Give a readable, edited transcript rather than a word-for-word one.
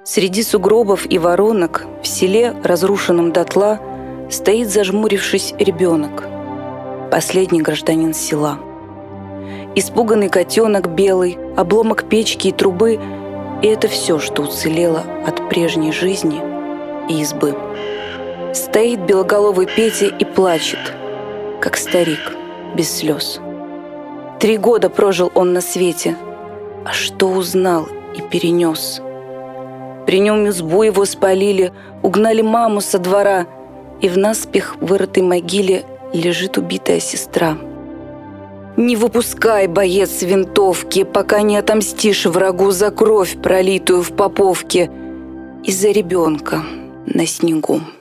Среди сугробов и воронок в селе, разрушенном дотла, стоит, зажмурившись, ребенок, последний гражданин села. Испуганный котенок белый, обломок печки и трубы — и это все, что уцелело от прежней жизни и избы. Стоит белоголовый Петя и плачет, как старик, без слез. 3 года прожил он на свете, а что узнал и перенес? При нем избу его спалили, угнали маму со двора, и в наспех вырытой могиле лежит убитая сестра. Не выпускай, боец, винтовки, пока не отомстишь врагу за кровь, пролитую в Поповке, и за ребенка на снегу.